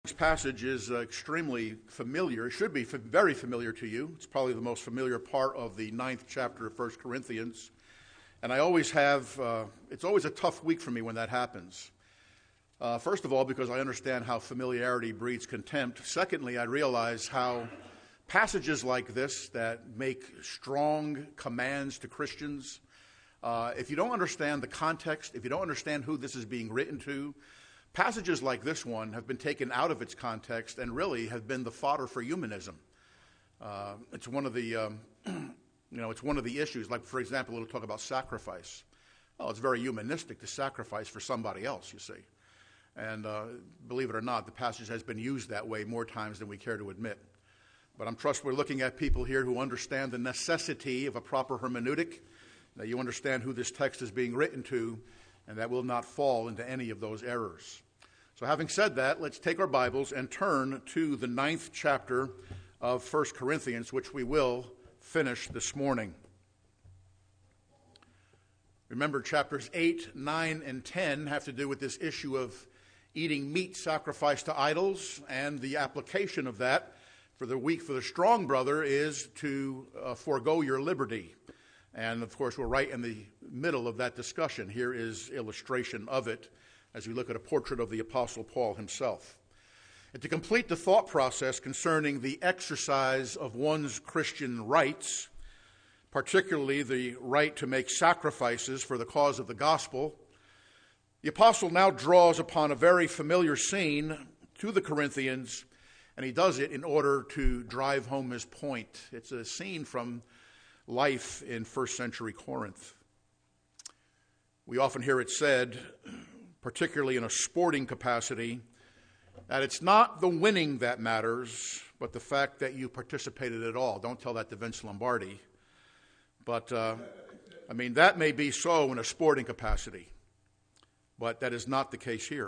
This passage is extremely familiar. It should be very familiar to you. It's probably the most familiar part of the 9th chapter of 1 Corinthians. And I always have, it's always a tough week for me when that happens. First of all, because I understand how familiarity breeds contempt. Secondly, I realize how passages like this that make strong commands to Christians, if you don't understand the context, if you don't understand who this is being written to, passages like this one have been taken out of its context and really have been the fodder for humanism. It's one of the, it's one of the issues. Like, for example, it'll talk about sacrifice. Oh, it's very humanistic to sacrifice for somebody else, you see. And believe it or not, the passage has been used that way more times than we care to admit. But I'm trust we're looking at people here who understand the necessity of a proper hermeneutic, that you understand who this text is being written to, and that will not fall into any of those errors. So having said that, let's take our Bibles and turn to the 9th chapter of 1 Corinthians, which we will finish this morning. Remember, chapters 8, 9, and 10 have to do with this issue of eating meat sacrificed to idols, and the application of that for the strong brother is to forego your liberty. And, of course, we're right in the middle of that discussion. Here is illustration of it as we look at a portrait of the Apostle Paul himself. And to complete the thought process concerning the exercise of one's Christian rights, particularly the right to make sacrifices for the cause of the gospel, the Apostle now draws upon a very familiar scene to the Corinthians, and he does it in order to drive home his point. It's a scene from life in first century Corinth. We often hear it said, particularly in a sporting capacity, that it's not the winning that matters, but the fact that you participated at all. Don't tell that to Vince Lombardi. But, that may be so in a sporting capacity, but that is not the case here.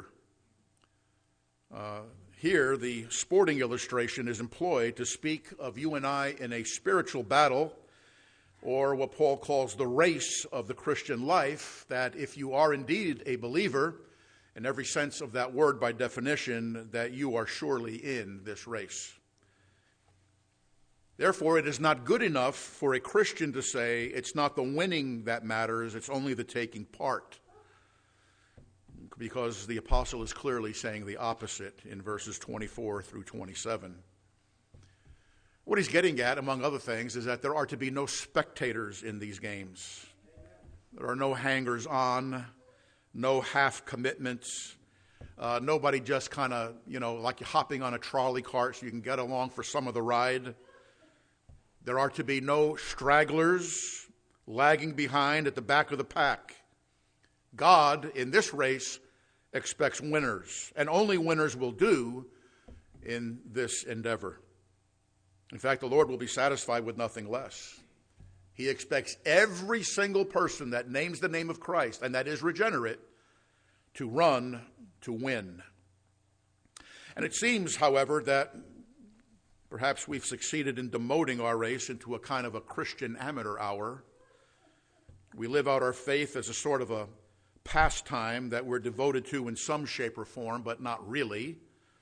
Here, the sporting illustration is employed to speak of you and I in a spiritual battle, or what Paul calls the race of the Christian life, that if you are indeed a believer, in every sense of that word by definition, that you are surely in this race. Therefore, it is not good enough for a Christian to say it's not the winning that matters, it's only the taking part. Because the apostle is clearly saying the opposite in verses 24 through 27. What he's getting at, among other things, is that there are to be no spectators in these games. There are no hangers-on, no half commitments, nobody just kind of, like hopping on a trolley cart so you can get along for some of the ride. There are to be no stragglers lagging behind at the back of the pack. God, in this race, expects winners, and only winners will do in this endeavor. In fact, the Lord will be satisfied with nothing less. He expects every single person that names the name of Christ, and that is regenerate, to run to win. And it seems, however, that perhaps we've succeeded in demoting our race into a kind of a Christian amateur hour. We live out our faith as a sort of a pastime that we're devoted to in some shape or form, but not really.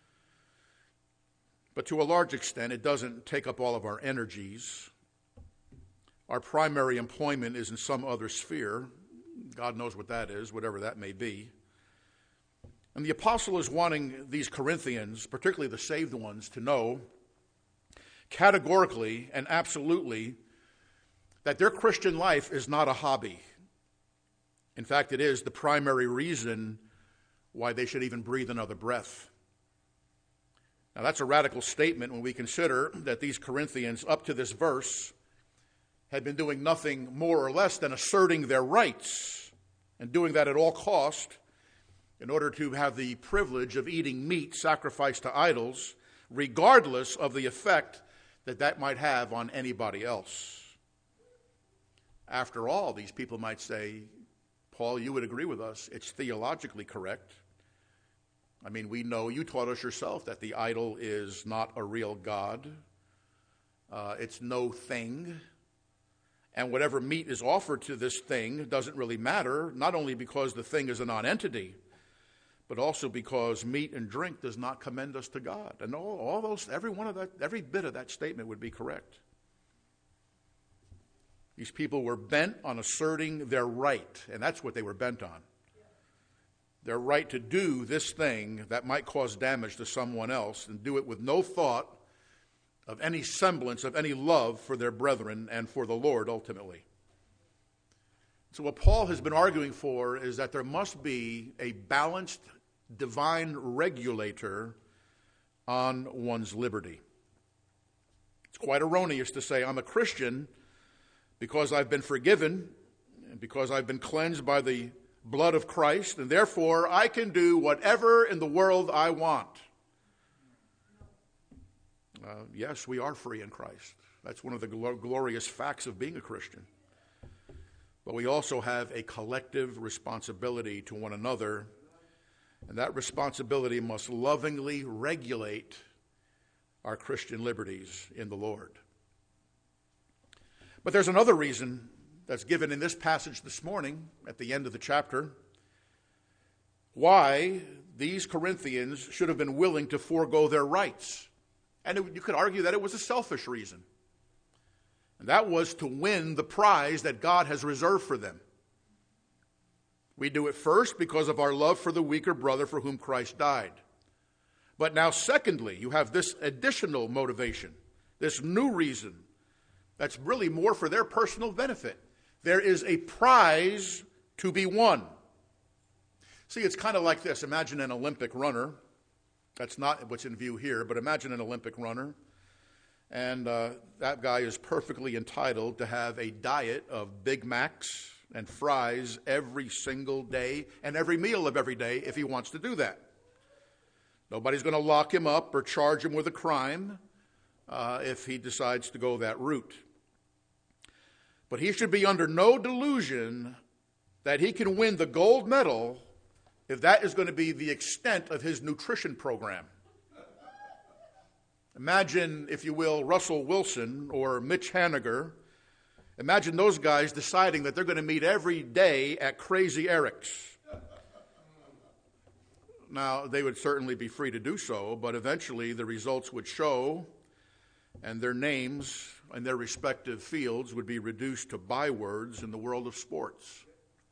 But to a large extent, it doesn't take up all of our energies. Our primary employment is in some other sphere. God knows what that is, whatever that may be. And the apostle is wanting these Corinthians, particularly the saved ones, to know categorically and absolutely that their Christian life is not a hobby. In fact, it is the primary reason why they should even breathe another breath. Now, that's a radical statement when we consider that these Corinthians, up to this verse, had been doing nothing more or less than asserting their rights, and doing that at all cost in order to have the privilege of eating meat sacrificed to idols, regardless of the effect that that might have on anybody else. After all, these people might say, Paul, you would agree with us, it's theologically correct. We know you taught us yourself that the idol is not a real God. It's no thing. And whatever meat is offered to this thing doesn't really matter, not only because the thing is a non-entity, but also because meat and drink does not commend us to God. And all those, every bit of that statement would be correct. These people were bent on asserting their right, and that's what they were bent on. Their right to do this thing that might cause damage to someone else, and do it with no thought of any semblance of any love for their brethren and for the Lord ultimately. So what Paul has been arguing for is that there must be a balanced divine regulator on one's liberty. It's quite erroneous to say I'm a Christian because I've been forgiven and because I've been cleansed by the blood of Christ, and therefore I can do whatever in the world I want. Yes, we are free in Christ. That's one of the glorious facts of being a Christian. But we also have a collective responsibility to one another, and that responsibility must lovingly regulate our Christian liberties in the Lord. But there's another reason that's given in this passage this morning at the end of the chapter why these Corinthians should have been willing to forego their rights. And you could argue that it was a selfish reason. And that was to win the prize that God has reserved for them. We do it first because of our love for the weaker brother for whom Christ died. But now secondly, you have this additional motivation, this new reason that's really more for their personal benefit. There is a prize to be won. See, it's kind of like this. Imagine an Olympic runner. That's not what's in view here, but imagine an Olympic runner. And that guy is perfectly entitled to have a diet of Big Macs and fries every single day and every meal of every day if he wants to do that. Nobody's going to lock him up or charge him with a crime if he decides to go that route. But he should be under no delusion that he can win the gold medal if that is going to be the extent of his nutrition program. Imagine, if you will, Russell Wilson or Mitch Haniger. Imagine those guys deciding that they're going to meet every day at Crazy Eric's. Now, they would certainly be free to do so, but eventually the results would show, and their names and their respective fields would be reduced to bywords in the world of sports.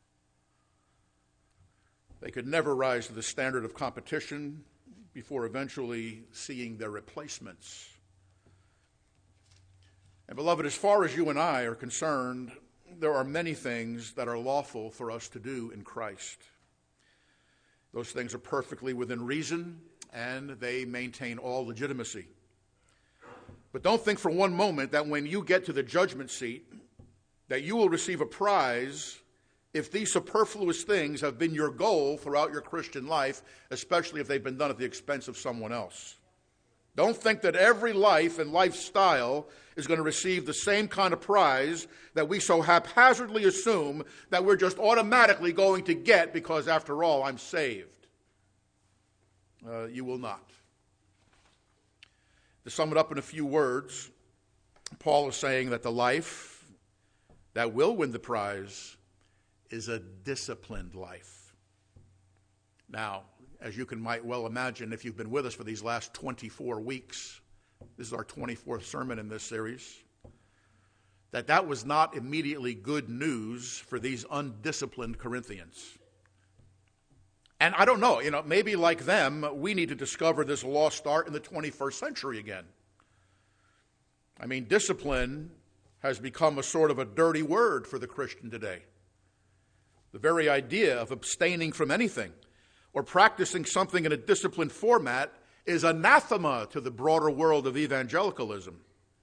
They could never rise to the standard of competition before eventually seeing their replacements. And beloved, as far as you and I are concerned, there are many things that are lawful for us to do in Christ. Those things are perfectly within reason, and they maintain all legitimacy. But don't think for one moment that when you get to the judgment seat, that you will receive a prize if these superfluous things have been your goal throughout your Christian life, especially if they've been done at the expense of someone else. Don't think that every life and lifestyle is going to receive the same kind of prize that we so haphazardly assume that we're just automatically going to get because, after all, I'm saved. You will not. To sum it up in a few words, Paul is saying that the life that will win the prize is a disciplined life. Now, as you might well imagine, if you've been with us for these last 24 weeks, this is our 24th sermon in this series, that was not immediately good news for these undisciplined Corinthians. And I don't know, maybe like them, we need to discover this lost art in the 21st century again. I mean, discipline has become a sort of a dirty word for the Christian today. The very idea of abstaining from anything or practicing something in a disciplined format is anathema to the broader world of evangelicalism.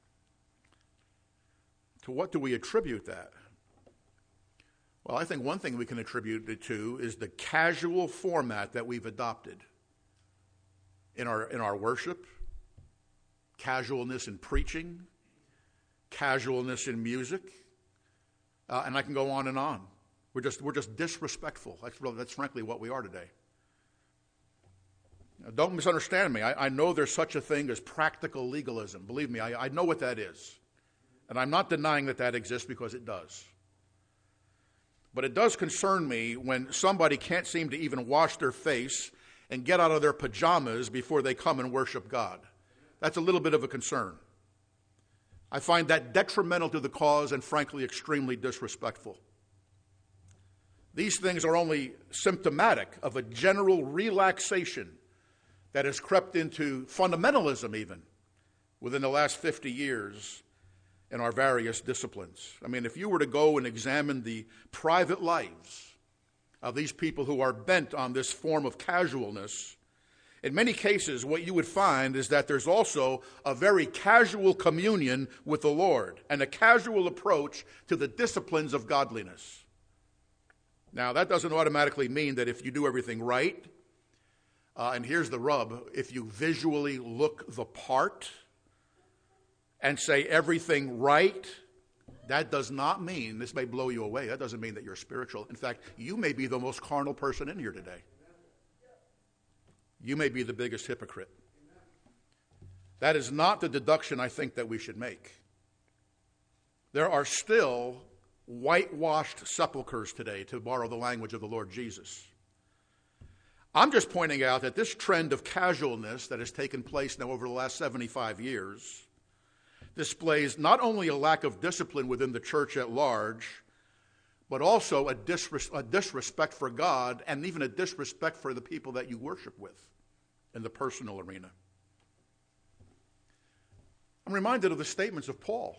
To what do we attribute that? Well, I think one thing we can attribute it to is the casual format that we've adopted in our worship, casualness in preaching, casualness in music, and I can go on and on. We're just disrespectful. That's frankly what we are today. Now, don't misunderstand me. I know there's such a thing as practical legalism. Believe me, I know what that is. And I'm not denying that exists because it does. But it does concern me when somebody can't seem to even wash their face and get out of their pajamas before they come and worship God. That's a little bit of a concern. I find that detrimental to the cause and, frankly, extremely disrespectful. These things are only symptomatic of a general relaxation that has crept into fundamentalism even within the last 50 years in our various disciplines. I mean, if you were to go and examine the private lives of these people who are bent on this form of casualness, in many cases what you would find is that there's also a very casual communion with the Lord and a casual approach to the disciplines of godliness. Now, that doesn't automatically mean that if you do everything right, and here's the rub, if you visually look the part and say everything right, that does not mean, this may blow you away, that doesn't mean that you're spiritual. In fact, you may be the most carnal person in here today. You may be the biggest hypocrite. That is not the deduction I think that we should make. There are still whitewashed sepulchres today, to borrow the language of the Lord Jesus. I'm just pointing out that this trend of casualness that has taken place now over the last 75 years displays not only a lack of discipline within the church at large, but also a disrespect for God and even a disrespect for the people that you worship with in the personal arena. I'm reminded of the statements of Paul.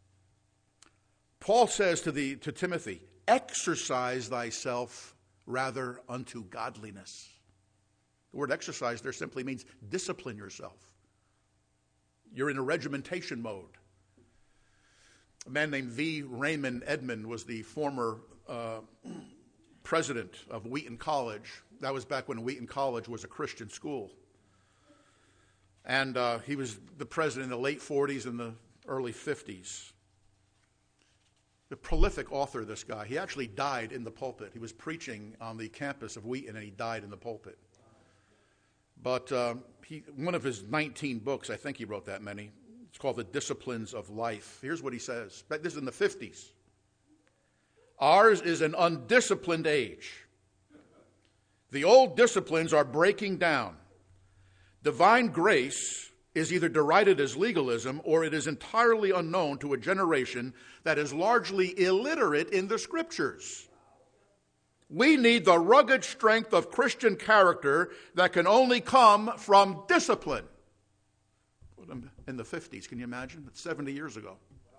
Paul says to Timothy, exercise thyself rather unto godliness. The word exercise there simply means discipline yourself. You're in a regimentation mode. A man named V. Raymond Edmond was the former president of Wheaton College. That was back when Wheaton College was a Christian school. And he was the president in the late 40s and the early 50s. The prolific author, this guy. He actually died in the pulpit. He was preaching on the campus of Wheaton, and he died in the pulpit. But one of his 19 books, I think he wrote that many, it's called The Disciplines of Life. Here's what he says. This is in the 50s. Ours is an undisciplined age. The old disciplines are breaking down. Divine grace is either derided as legalism or it is entirely unknown to a generation that is largely illiterate in the Scriptures. We need the rugged strength of Christian character that can only come from discipline. In the 50s, can you imagine? That's 70 years ago.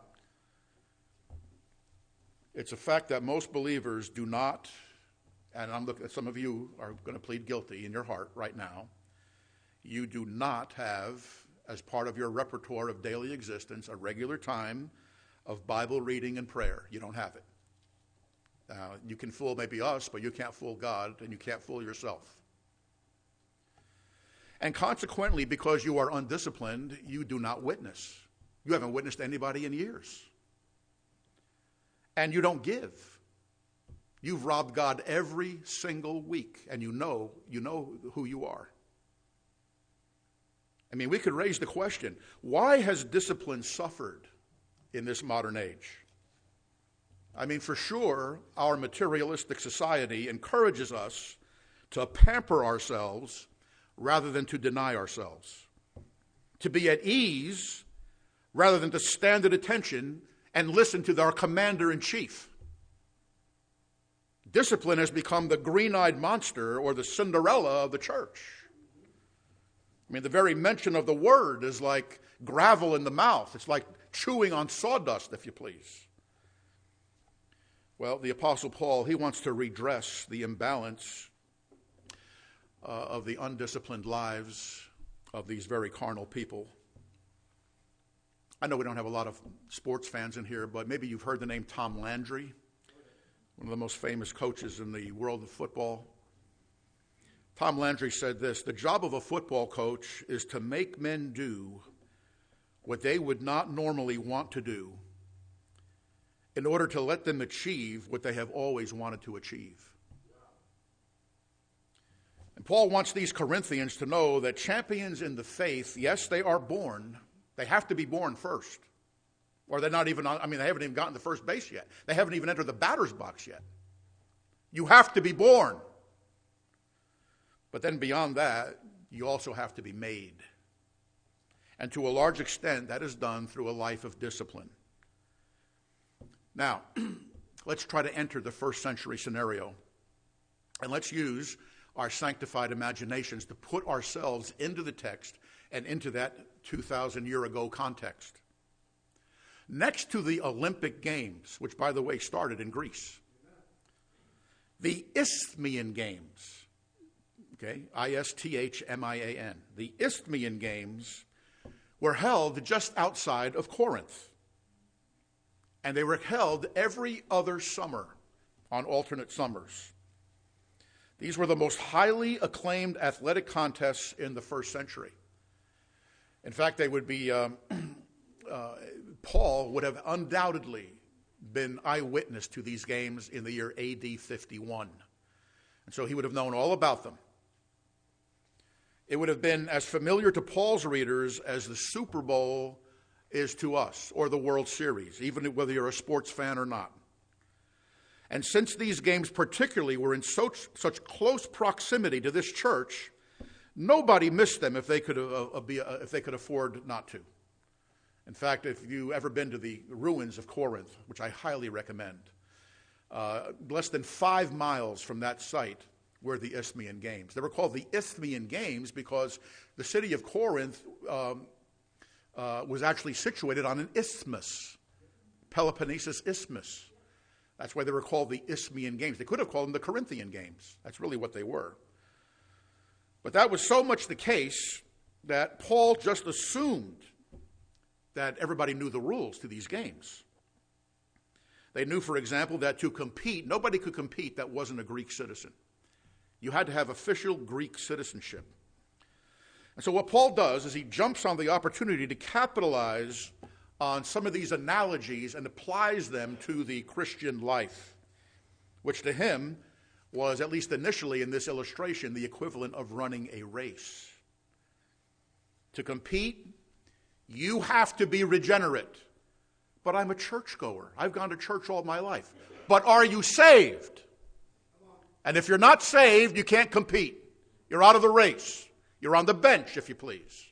It's a fact that most believers do not, and I'm looking at some of you are going to plead guilty in your heart right now, you do not have, as part of your repertoire of daily existence, a regular time of Bible reading and prayer. You don't have it. You can fool maybe us, but you can't fool God, and you can't fool yourself. And consequently, because you are undisciplined, you do not witness. You haven't witnessed anybody in years. And you don't give. You've robbed God every single week, and you know who you are. I mean, we could raise the question, why has discipline suffered in this modern age? I mean, for sure, our materialistic society encourages us to pamper ourselves rather than to deny ourselves, to be at ease rather than to stand at attention and listen to our commander-in-chief. Discipline has become the green-eyed monster or the Cinderella of the church. I mean, the very mention of the word is like gravel in the mouth. It's like chewing on sawdust, if you please. Well, the Apostle Paul, he wants to redress the imbalance of the undisciplined lives of these very carnal people. I know we don't have a lot of sports fans in here, but maybe you've heard the name Tom Landry, one of the most famous coaches in the world of football. Tom Landry said this, the job of a football coach is to make men do what they would not normally want to do in order to let them achieve what they have always wanted to achieve. And Paul wants these Corinthians to know that champions in the faith, yes, they are born. They have to be born first. Or they're not even, they haven't even gotten to first base yet. They haven't even entered the batter's box yet. You have to be born. But then beyond that, you also have to be made. And to a large extent, that is done through a life of discipline. Now, let's try to enter the first century scenario. And let's use our sanctified imaginations to put ourselves into the text and into that 2,000 year ago context. Next to the Olympic Games, which, by the way, started in Greece, the Isthmian Games, okay, Isthmian, the Isthmian Games were held just outside of Corinth. And they were held every other summer on alternate summers. These were the most highly acclaimed athletic contests in the first century. In fact, they would be, Paul would have undoubtedly been eyewitness to these games in the year AD 51. And so he would have known all about them. It would have been as familiar to Paul's readers as the Super Bowl is to us, or the World Series, even whether you're a sports fan or not. And since these games particularly were in such close proximity to this church, nobody missed them if they could afford not to. In fact, if you've ever been to the ruins of Corinth, which I highly recommend, less than 5 miles from that site were the Isthmian Games. They were called the Isthmian Games because the city of Corinth was actually situated on an isthmus, Peloponnesus Isthmus. That's why they were called the Isthmian Games. They could have called them the Corinthian Games. That's really what they were. But that was so much the case that Paul just assumed that everybody knew the rules to these games. They knew, for example, that to compete, nobody could compete that wasn't a Greek citizen. You had to have official Greek citizenship. And so what Paul does is he jumps on the opportunity to capitalize on some of these analogies and applies them to the Christian life, which to him was, at least initially in this illustration, the equivalent of running a race. To compete, you have to be regenerate. But I'm a churchgoer. I've gone to church all my life. But are you saved? And if you're not saved, you can't compete. You're out of the race. You're on the bench, if you please.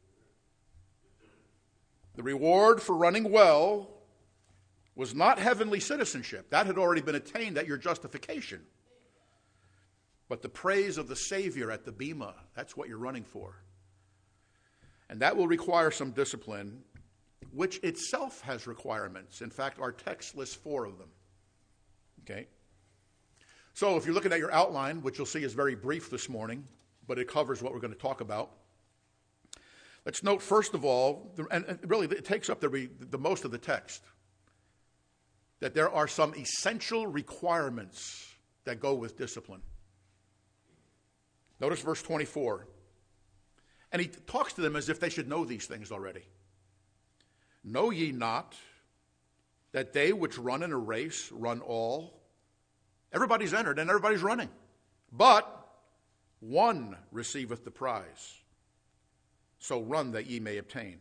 The reward for running well was not heavenly citizenship. That had already been attained at your justification. But the praise of the Savior at the Bema, that's what you're running for. And that will require some discipline, which itself has requirements. In fact, our text lists 4 of them. Okay? So if you're looking at your outline, which you'll see is very brief this morning, but it covers what we're going to talk about. Let's note, first of all, and really it takes up the most of the text, that there are some essential requirements that go with discipline. Notice verse 24. And he talks to them as if they should know these things already. Know ye not that they which run in a race run all? Everybody's entered and everybody's running. But one receiveth the prize. So run that ye may obtain.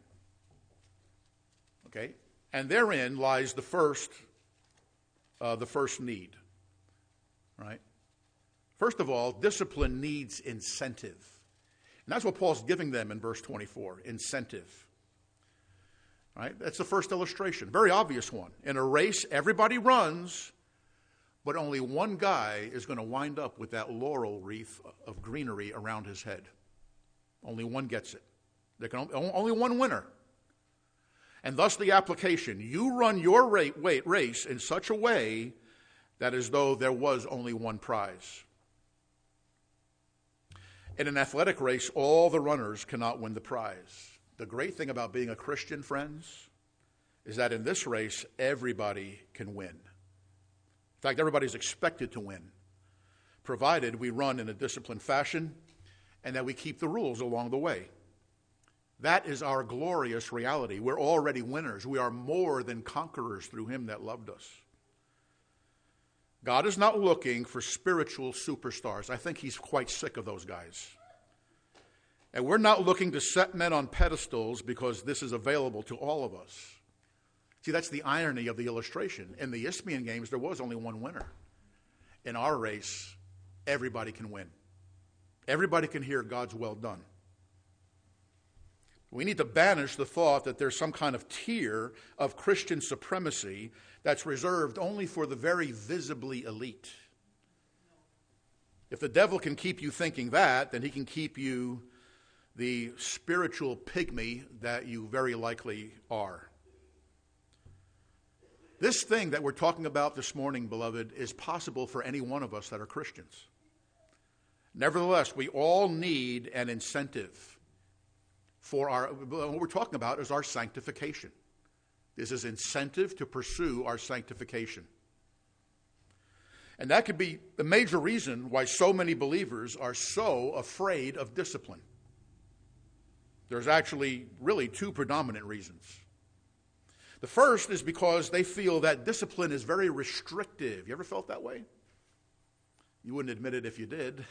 Okay? And therein lies the first need. Right? First of all, discipline needs incentive. And that's what Paul's giving them in verse 24, incentive. Right? That's the first illustration, very obvious one. In a race, everybody runs, but only one guy is going to wind up with that laurel wreath of greenery around his head. Only one gets it. There can only one winner. And thus the application. You run your race in such a way that as though there was only one prize. In an athletic race, all the runners cannot win the prize. The great thing about being a Christian, friends, is that in this race, everybody can win. In fact, everybody's expected to win, provided we run in a disciplined fashion and that we keep the rules along the way. That is our glorious reality. We're already winners. We are more than conquerors through him that loved us. God is not looking for spiritual superstars. I think he's quite sick of those guys. And we're not looking to set men on pedestals because this is available to all of us. See, that's the irony of the illustration. In the Isthmian Games, there was only one winner. In our race, everybody can win. Everybody can hear God's well done. We need to banish the thought that there's some kind of tier of Christian supremacy that's reserved only for the very visibly elite. If the devil can keep you thinking that, then he can keep you the spiritual pygmy that you very likely are. This thing that we're talking about this morning, beloved, is possible for any one of us that are Christians. Nevertheless, we all need an incentive for what we're talking about is our sanctification. This is incentive to pursue our sanctification. And that could be the major reason why so many believers are so afraid of discipline. There's actually really two predominant reasons. The first is because they feel that discipline is very restrictive. You ever felt that way? You wouldn't admit it if you did.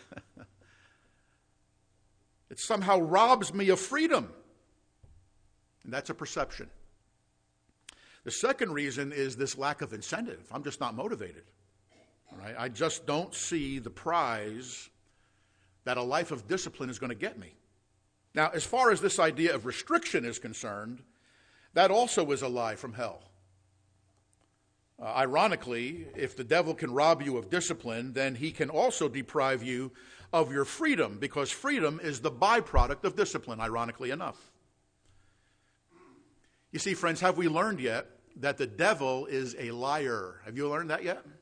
It somehow robs me of freedom. And that's a perception. The second reason is this lack of incentive. I'm just not motivated. All right? I just don't see the prize that a life of discipline is going to get me. Now, as far as this idea of restriction is concerned, that also is a lie from hell. Ironically, if the devil can rob you of discipline, then he can also deprive you of your freedom, because freedom is the byproduct of discipline, ironically enough. You see, friends, have we learned yet that the devil is a liar? Have you learned that yet?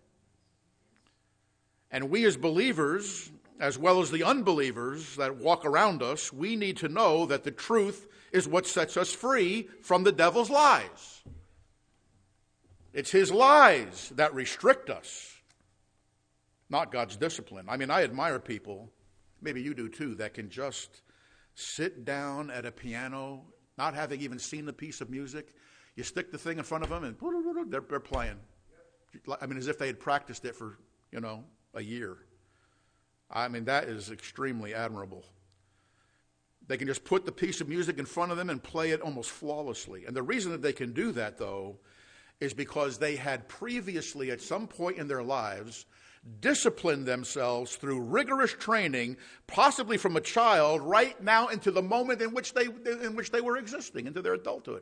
And we as believers, as well as the unbelievers that walk around us, we need to know that the truth is what sets us free from the devil's lies. It's his lies that restrict us, not God's discipline. I mean, I admire people, maybe you do too, that can just sit down at a piano, not having even seen the piece of music. You stick the thing in front of them and they're playing. I mean, as if they had practiced it for, a year. I mean, that is extremely admirable. They can just put the piece of music in front of them and play it almost flawlessly. And the reason that they can do that, though, is because they had previously, at some point in their lives, disciplined themselves through rigorous training, possibly from a child, right now into the moment in which they were existing, into their adulthood.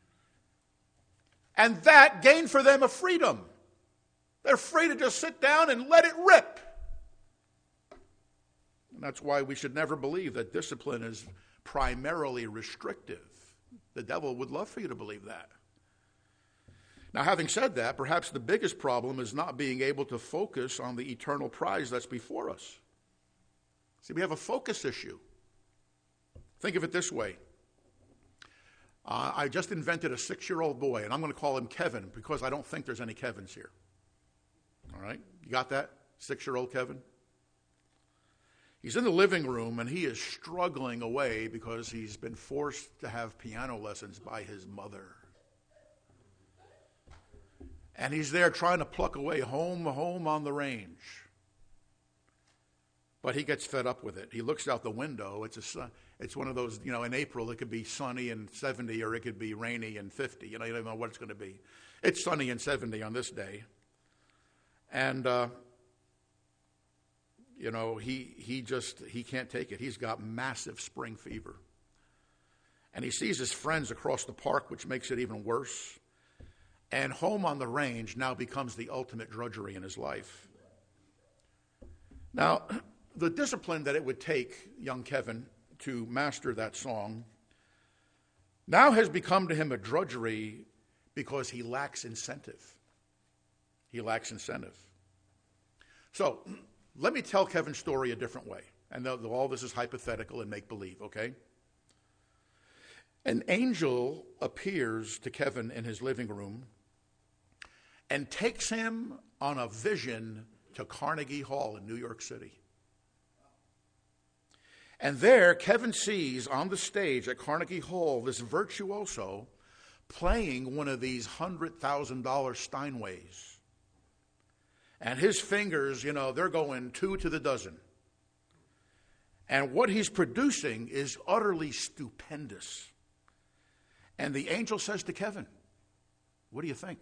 And that gained for them a freedom. They're free to just sit down and let it rip. And that's why we should never believe that discipline is primarily restrictive. The devil would love for you to believe that. Now, having said that, perhaps the biggest problem is not being able to focus on the eternal prize that's before us. See, we have a focus issue. Think of it this way. I just invented a 6-year-old boy, and I'm going to call him Kevin because I don't think there's any Kevins here. All right? You got that? 6-year-old Kevin? He's in the living room, and he is struggling away because he's been forced to have piano lessons by his mother. And he's there trying to pluck away home on the range. But he gets fed up with it. He looks out the window. It's one of those, in April it could be sunny and 70 or it could be rainy and 50. You don't know what it's going to be. It's sunny and 70 on this day. And, he can't take it. He's got massive spring fever. And he sees his friends across the park, which makes it even worse. And home on the range now becomes the ultimate drudgery in his life. Now, the discipline that it would take young Kevin to master that song now has become to him a drudgery because he lacks incentive. He lacks incentive. So, let me tell Kevin's story a different way. And all this is hypothetical and make-believe, okay? An angel appears to Kevin in his living room and takes him on a vision to Carnegie Hall in New York City. And there, Kevin sees on the stage at Carnegie Hall this virtuoso playing one of these $100,000 Steinways. And his fingers, they're going 2 to the dozen. And what he's producing is utterly stupendous. And the angel says to Kevin, "What do you think?"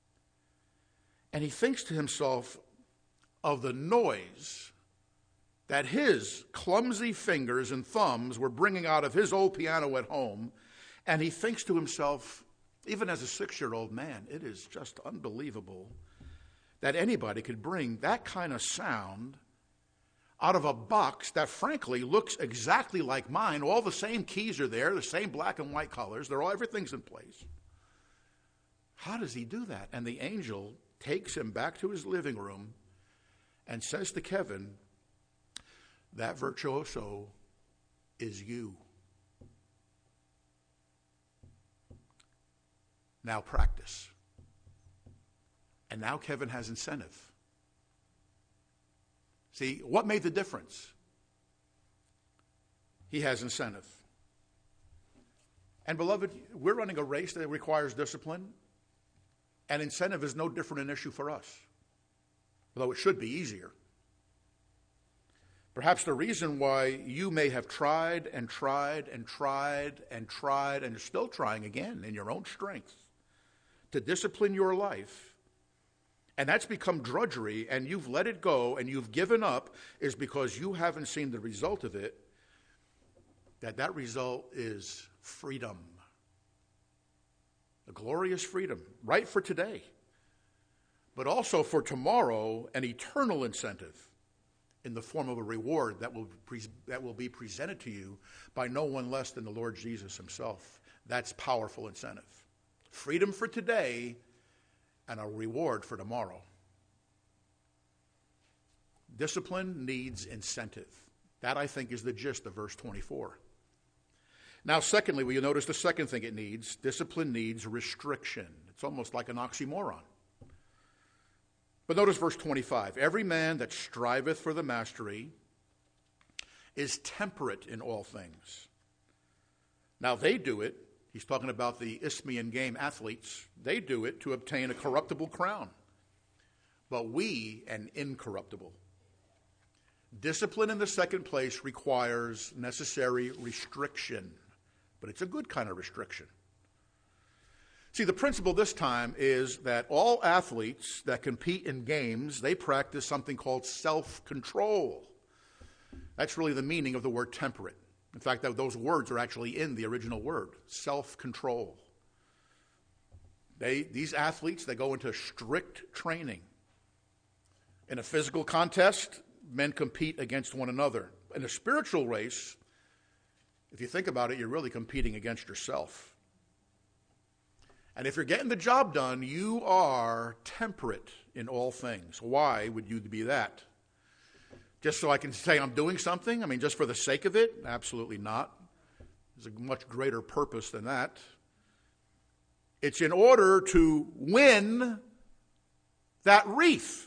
And he thinks to himself of the noise that his clumsy fingers and thumbs were bringing out of his old piano at home, and he thinks to himself, even as a 6-year-old man, it is just unbelievable that anybody could bring that kind of sound out of a box that frankly looks exactly like mine. All the same keys are there, the same black and white colors, everything's in place. How does he do that? And the angel takes him back to his living room and says to Kevin, that virtuoso is you. Now practice. And now Kevin has incentive. See, what made the difference? He has incentive. And beloved, we're running a race that requires discipline, and incentive is no different an issue for us, although it should be easier. Perhaps the reason why you may have tried and tried and tried and tried and are still trying again in your own strength to discipline your life, and that's become drudgery, and you've let it go, and you've given up, is because you haven't seen the result of it, that result is freedom. A glorious freedom, right for today, but also for tomorrow, an eternal incentive in the form of a reward that will be presented to you by no one less than the Lord Jesus himself. That's powerful incentive. Freedom for today, and a reward for tomorrow. Discipline needs incentive. That, I think, is the gist of verse 24. Now, secondly, will you notice the second thing it needs? Discipline needs restriction. It's almost like an oxymoron. But notice verse 25. Every man that striveth for the mastery is temperate in all things. Now, they do it. He's talking about the Isthmian game athletes. They do it to obtain a corruptible crown, but we an incorruptible. Discipline in the second place requires necessary restriction, but it's a good kind of restriction. See, the principle this time is that all athletes that compete in games, they practice something called self-control. That's really the meaning of the word temperate. In fact, those words are actually in the original word, self-control. These athletes, they go into strict training. In a physical contest, men compete against one another. In a spiritual race, if you think about it, you're really competing against yourself. And if you're getting the job done, you are temperate in all things. Why would you be that? Just so I can say I'm doing something? I mean, just for the sake of it? Absolutely not. There's a much greater purpose than that. It's in order to win that wreath.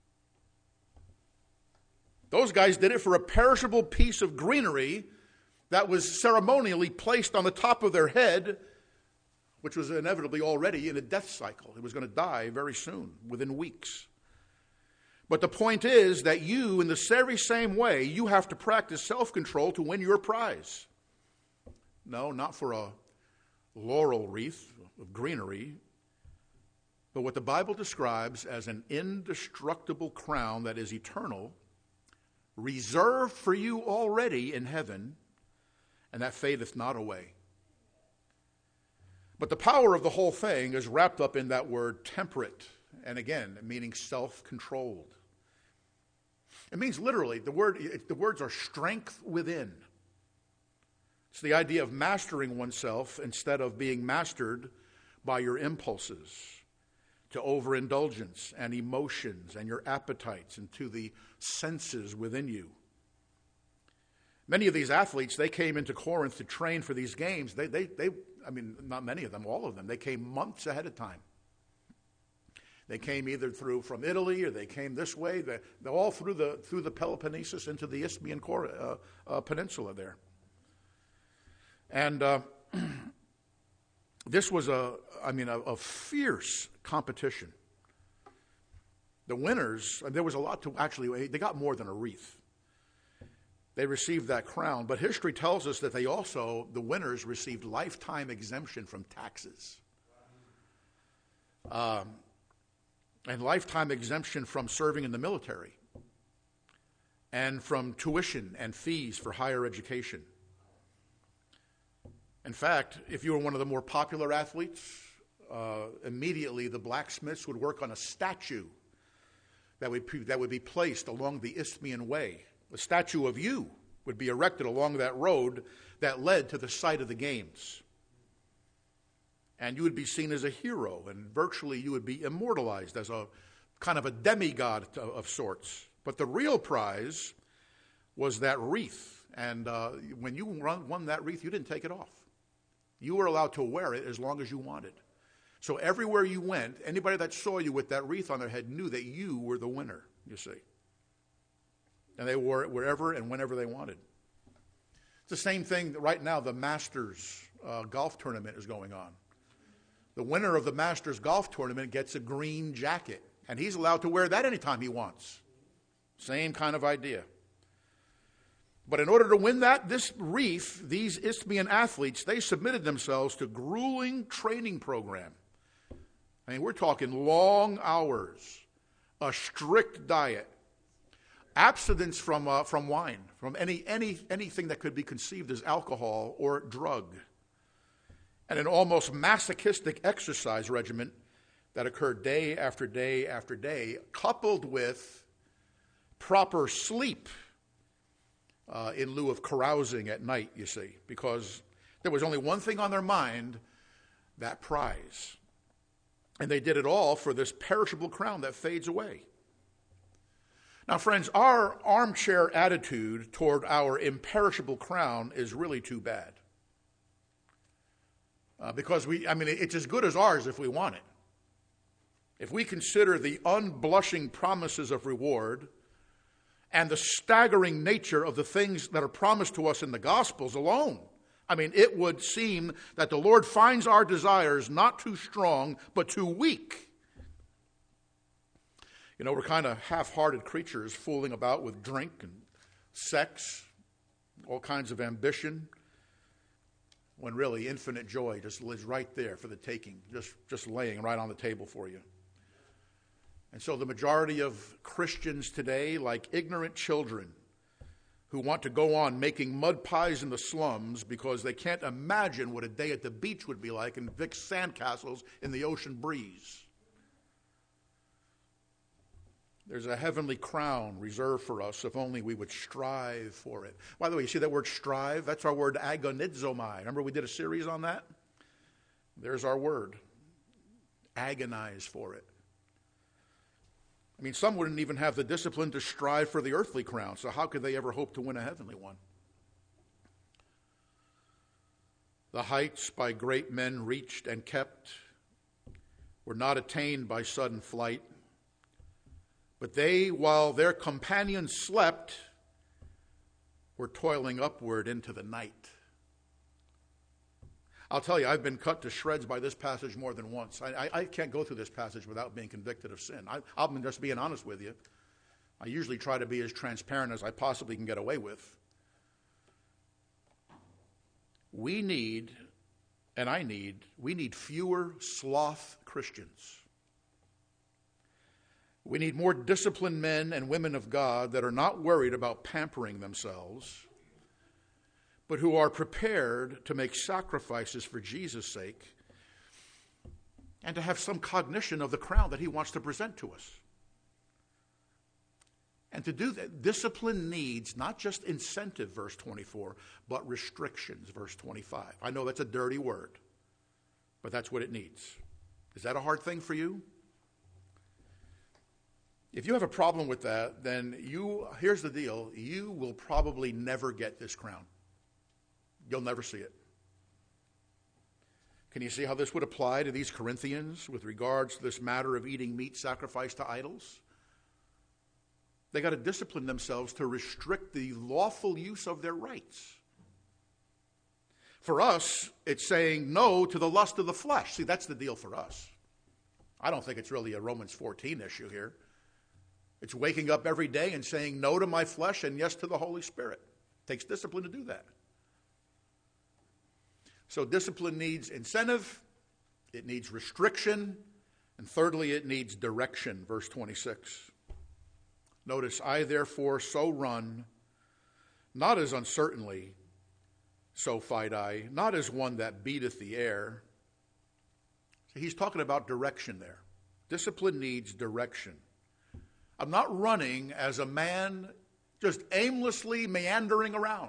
Those guys did it for a perishable piece of greenery that was ceremonially placed on the top of their head, which was inevitably already in a death cycle. It was going to die very soon, within weeks. But the point is that you, in the very same way, you have to practice self-control to win your prize. No, not for a laurel wreath of greenery, but what the Bible describes as an indestructible crown that is eternal, reserved for you already in heaven, and that fadeth not away. But the power of the whole thing is wrapped up in that word temperate, and again, meaning self-controlled. It means literally, the words are strength within. It's the idea of mastering oneself instead of being mastered by your impulses to overindulgence and emotions and your appetites and to the senses within you. Many of these athletes, they came into Corinth to train for these games. I mean, not many of them, all of them. They came months ahead of time. They came either from Italy or they came this way. They're all through the Peloponnesus into the Isthmian Peninsula there. And this was a fierce competition. The winners, there was a lot to actually, they got more than a wreath. They received that crown, but history tells us that the winners received lifetime exemption from taxes. And lifetime exemption from serving in the military. and from tuition and fees for higher education. In fact, if you were one of the more popular athletes, immediately the blacksmiths would work on a statue that would be placed along the Isthmian Way. A statue of you would be erected along that road that led to the site of the games. And you would be seen as a hero, and virtually you would be immortalized as a kind of a demigod of sorts. But the real prize was that wreath. And when you won that wreath, you didn't take it off. You were allowed to wear it as long as you wanted. So everywhere you went, anybody that saw you with that wreath on their head knew that you were the winner, you see. And they wore it wherever and whenever they wanted. It's the same thing right now. The Masters golf tournament is going on. The winner of the Masters golf tournament gets a green jacket, and he's allowed to wear that anytime he wants. Same kind of idea. But in order to win this wreath, these Isthmian athletes, they submitted themselves to grueling training program. I mean, we're talking long hours, a strict diet, abstinence from wine, from anything that could be conceived as alcohol or drug, and an almost masochistic exercise regimen that occurred day after day after day, coupled with proper sleep in lieu of carousing at night, you see, because there was only one thing on their mind, that prize. And they did it all for this perishable crown that fades away. Now, friends, our armchair attitude toward our imperishable crown is really too bad. Because it's as good as ours if we want it. If we consider the unblushing promises of reward and the staggering nature of the things that are promised to us in the Gospels alone, it would seem that the Lord finds our desires not too strong, but too weak. We're kind of half-hearted creatures fooling about with drink and sex, all kinds of ambition, when really infinite joy just lives right there for the taking, just laying right on the table for you. And so the majority of Christians today, like ignorant children who want to go on making mud pies in the slums because they can't imagine what a day at the beach would be like in Vic's sandcastles in the ocean breeze. There's a heavenly crown reserved for us if only we would strive for it. By the way, you see that word strive? That's our word agonizomai. Remember we did a series on that? There's our word. Agonize for it. Some wouldn't even have the discipline to strive for the earthly crown, so how could they ever hope to win a heavenly one? The heights by great men reached and kept were not attained by sudden flight, but they, while their companions slept, were toiling upward into the night. I'll tell you, I've been cut to shreds by this passage more than once. I can't go through this passage without being convicted of sin. I'm just being honest with you. I usually try to be as transparent as I possibly can get away with. We need fewer sloth Christians. We need more disciplined men and women of God that are not worried about pampering themselves, but who are prepared to make sacrifices for Jesus' sake and to have some cognition of the crown that he wants to present to us. And to do that, discipline needs not just incentive, verse 24, but restrictions, verse 25. I know that's a dirty word, but that's what it needs. Is that a hard thing for you? If you have a problem with that, then here's the deal, you will probably never get this crown. You'll never see it. Can you see how this would apply to these Corinthians with regards to this matter of eating meat sacrificed to idols? They got to discipline themselves to restrict the lawful use of their rights. For us, it's saying no to the lust of the flesh. See, that's the deal for us. I don't think it's really a Romans 14 issue here. It's waking up every day and saying no to my flesh and yes to the Holy Spirit. It takes discipline to do that. So discipline needs incentive, it needs restriction, and thirdly, it needs direction, verse 26. Notice, I therefore so run, not as uncertainly, so fight I, not as one that beateth the air. See, he's talking about direction there. Discipline needs direction. I'm not running as a man just aimlessly meandering around.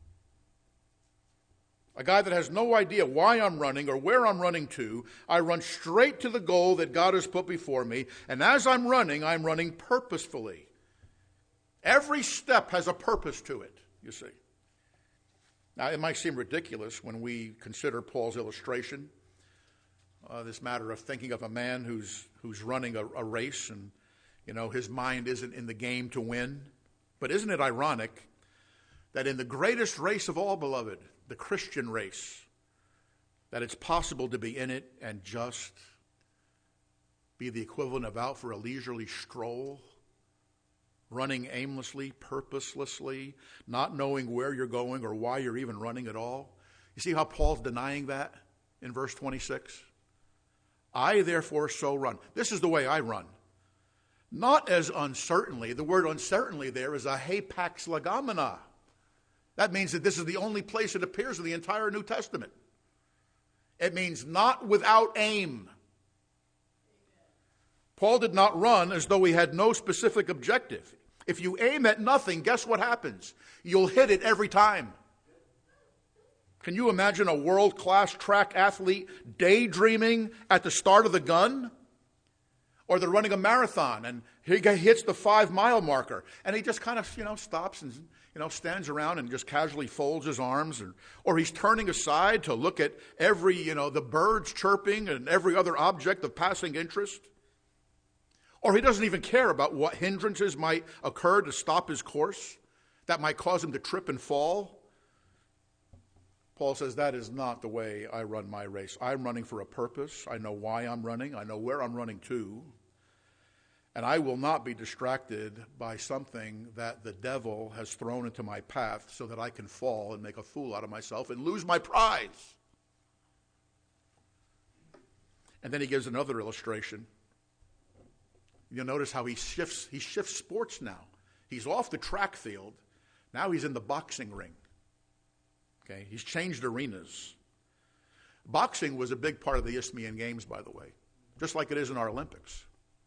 A guy that has no idea why I'm running or where I'm running to. I run straight to the goal that God has put before me. And as I'm running purposefully. Every step has a purpose to it, you see. Now, it might seem ridiculous when we consider Paul's illustration, this matter of thinking of a man who's running a race and, his mind isn't in the game to win. But isn't it ironic that in the greatest race of all, beloved, the Christian race, that it's possible to be in it and just be the equivalent of out for a leisurely stroll, running aimlessly, purposelessly, not knowing where you're going or why you're even running at all? You see how Paul's denying that in verse 26? I therefore so run. This is the way I run. Not as uncertainly. The word uncertainly there is a hapax legomena. That means that this is the only place it appears in the entire New Testament. It means not without aim. Paul did not run as though he had no specific objective. If you aim at nothing, guess what happens? You'll hit it every time. Can you imagine a world-class track athlete daydreaming at the start of the gun? Or they're running a marathon and he hits the 5-mile marker and he just kind of, stops and, stands around and just casually folds his arms. Or he's turning aside to look at every, the birds chirping and every other object of passing interest. Or he doesn't even care about what hindrances might occur to stop his course that might cause him to trip and fall. Paul says that is not the way I run my race. I'm running for a purpose. I know why I'm running. I know where I'm running to. And I will not be distracted by something that the devil has thrown into my path so that I can fall and make a fool out of myself and lose my prize. And then he gives another illustration. You'll notice how he shifts sports now. He's off the track field. Now he's in the boxing ring. Okay, he's changed arenas. Boxing was a big part of the Isthmian Games, by the way, just like it is in our Olympics.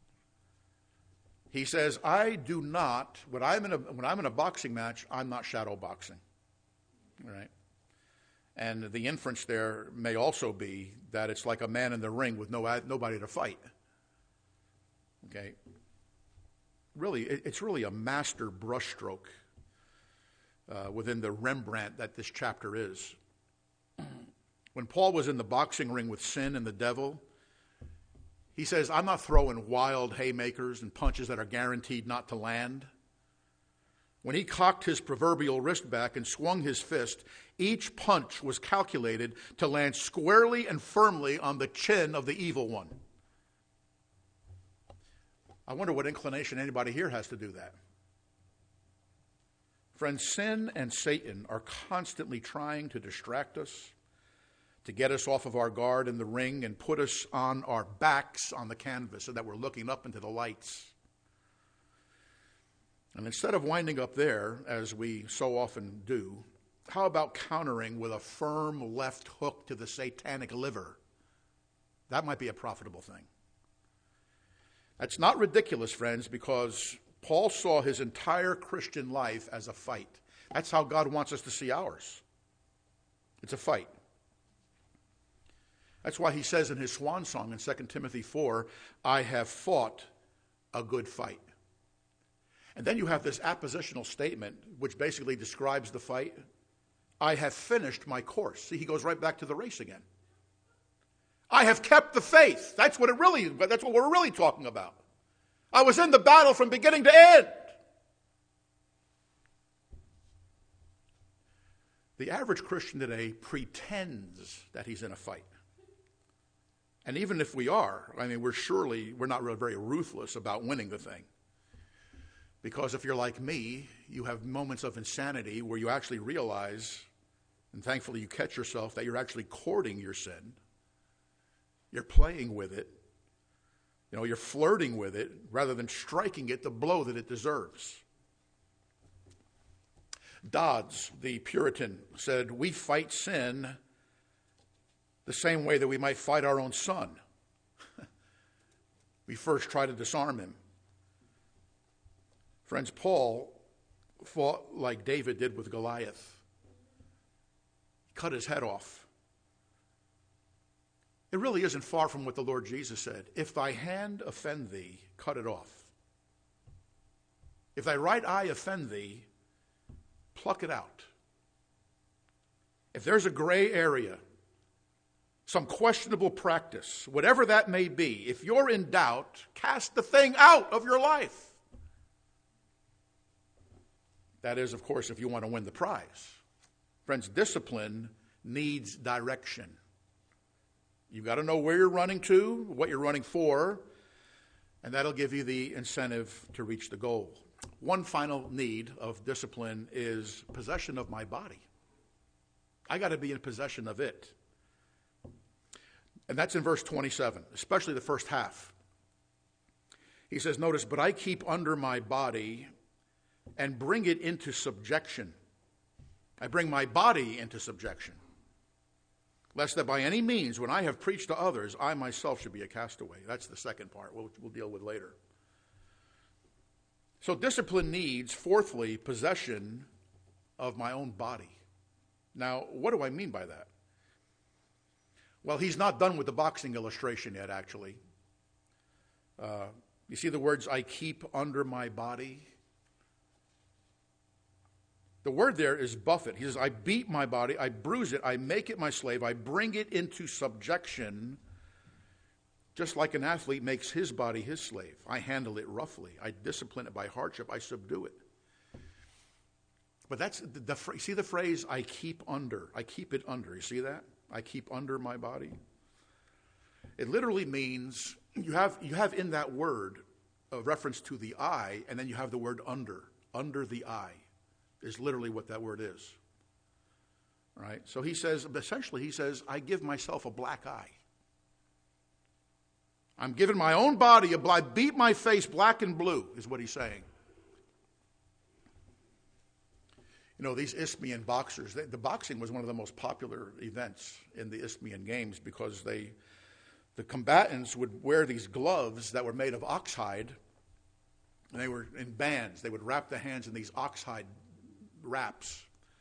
He says, I do not, when I'm in a boxing match, I'm not shadow boxing. All right? And the inference there may also be that it's like a man in the ring with nobody to fight. Okay? Really, it's really a master brushstroke within the Rembrandt that this chapter is. When Paul was in the boxing ring with sin and the devil, he says, I'm not throwing wild haymakers and punches that are guaranteed not to land. When he cocked his proverbial wrist back and swung his fist, each punch was calculated to land squarely and firmly on the chin of the evil one. I wonder what inclination anybody here has to do that. Friends, sin and Satan are constantly trying to distract us, to get us off of our guard in the ring and put us on our backs on the canvas so that we're looking up into the lights. And instead of winding up there, as we so often do, how about countering with a firm left hook to the satanic liver? That might be a profitable thing. That's not ridiculous, friends, because Paul saw his entire Christian life as a fight. That's how God wants us to see ours. It's a fight. That's why he says in his swan song in 2 Timothy 4, I have fought a good fight. And then you have this appositional statement, which basically describes the fight. I have finished my course. See, he goes right back to the race again. I have kept the faith. That's what we're really talking about. I was in the battle from beginning to end. The average Christian today pretends that he's in a fight. And even if we are, we're not really very ruthless about winning the thing. Because if you're like me, you have moments of insanity where you actually realize, and thankfully you catch yourself, that you're actually courting your sin. You're playing with it. You're flirting with it rather than striking it the blow that it deserves. Dodds, the Puritan, said, "We fight sin the same way that we might fight our own son. We first try to disarm him." Friends, Paul fought like David did with Goliath. Cut his head off. It really isn't far from what the Lord Jesus said. "If thy hand offend thee, cut it off. If thy right eye offend thee, pluck it out." If there's a gray area, some questionable practice, whatever that may be, if you're in doubt, cast the thing out of your life. That is, of course, if you want to win the prize. Friends, discipline needs direction. You've got to know where you're running to, what you're running for, and that'll give you the incentive to reach the goal. One final need of discipline is possession of my body. I got to be in possession of it. And that's in verse 27, especially the first half. He says, notice, "But I keep under my body and bring it into subjection." I bring my body into subjection, lest that by any means, when I have preached to others, I myself should be a castaway. That's the second part, we'll deal with later. So discipline needs, fourthly, possession of my own body. Now, what do I mean by that? Well, he's not done with the boxing illustration yet, actually. You see the words, "I keep under my body"? The word there is buffet. He says, I beat my body, I bruise it, I make it my slave, I bring it into subjection, just like an athlete makes his body his slave. I handle it roughly. I discipline it by hardship. I subdue it. But that's see the phrase, "I keep under." I keep it under. You see that? I keep under my body. It literally means you have in that word a reference to the eye, and then you have the word under. Under the eye is literally what that word is. Right? So he says, I give myself a black eye. I'm giving my own body I beat my face black and blue, is what he's saying. These Isthmian boxers, the boxing was one of the most popular events in the Isthmian Games because the combatants would wear these gloves that were made of oxhide, and they were in bands. They would wrap the hands in these oxhide wraps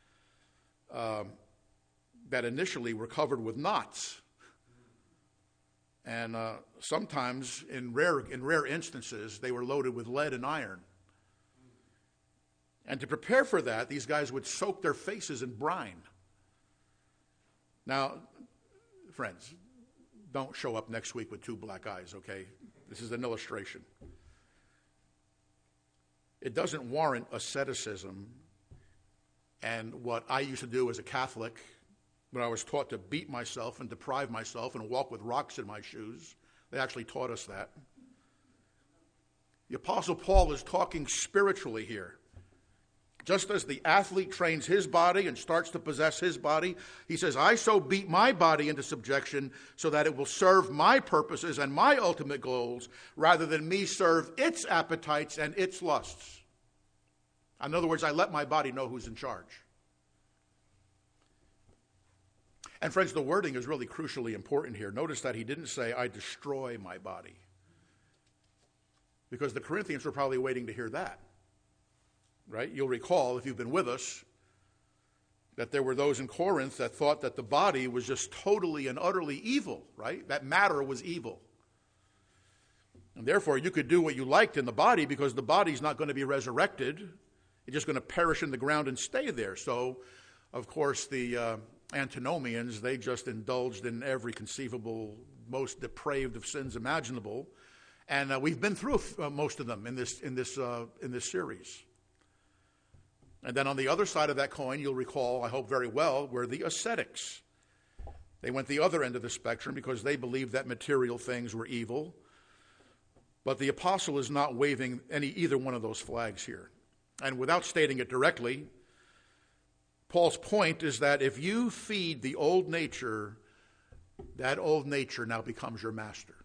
that initially were covered with knots. And sometimes, in rare instances, they were loaded with lead and iron. And to prepare for that, these guys would soak their faces in brine. Now, friends, don't show up next week with two black eyes, okay? This is an illustration. It doesn't warrant asceticism. And what I used to do as a Catholic, when I was taught to beat myself and deprive myself and walk with rocks in my shoes, they actually taught us that. The Apostle Paul is talking spiritually here. Just as the athlete trains his body and starts to possess his body, he says, I so beat my body into subjection so that it will serve my purposes and my ultimate goals rather than me serve its appetites and its lusts. In other words, I let my body know who's in charge. And friends, the wording is really crucially important here. Notice that he didn't say, I destroy my body. Because the Corinthians were probably waiting to hear that. Right? You'll recall, if you've been with us, that there were those in Corinth that thought that the body was just totally and utterly evil, right? That matter was evil. And therefore, you could do what you liked in the body because the body's not going to be resurrected. It's just going to perish in the ground and stay there. So, of course, the antinomians, they just indulged in every conceivable, most depraved of sins imaginable. And we've been through most of them in this series. And then on the other side of that coin, you'll recall, I hope very well, were the ascetics. They went the other end of the spectrum because they believed that material things were evil. But the apostle is not waving either one of those flags here. And without stating it directly, Paul's point is that if you feed the old nature, that old nature now becomes your master.